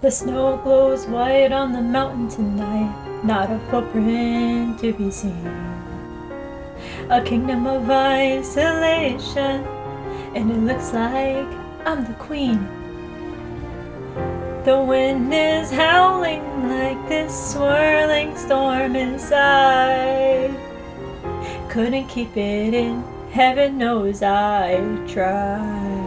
The snow glows white on the mountain tonight, not a footprint to be seen. A kingdom of isolation, and it looks like I'm the queen. The wind is howling like this swirling storm inside. Couldn't keep it in, heaven knows I tried.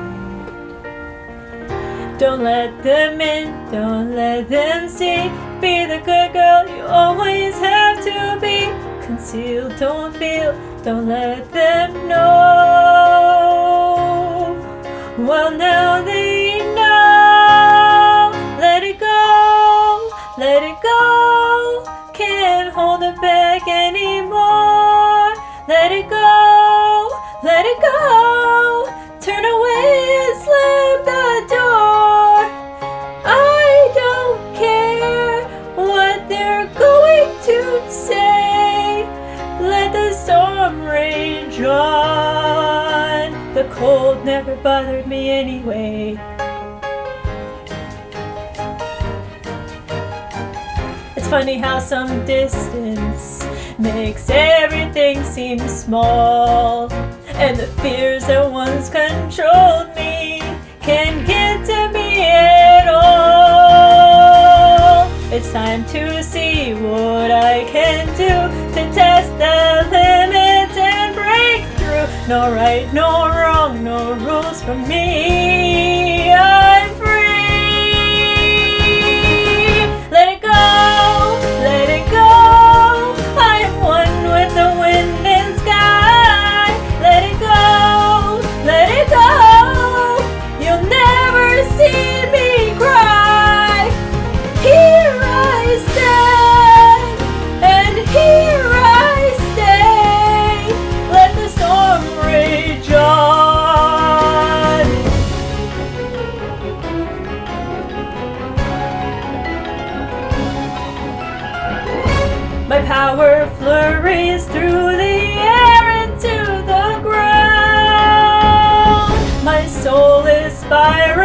Don't let them in, don't let them see. Be the good girl you always have to be. Conceal, don't feel, don't let them know. Well, now they know. Let it go, let it go. Can't hold it back anymore. Let it go, let it go. Turn away and slam the door. I don't care what they're going to say. Let the storm rage on. The cold never bothered me anyway. It's funny how some distance makes everything seem small, and the fears that once controlled me can't get to me at all. It's time to see what I can do to test the limits and break through. No right, no wrong, no rules for me. I'm free. Let it go, let it go. I am one with the wind and sky. Let it go, let it go. You'll never see me cry. Here I stand, and here I stay. Let the storm rage on. My power flurries through the air into the ground. My soul is spiraling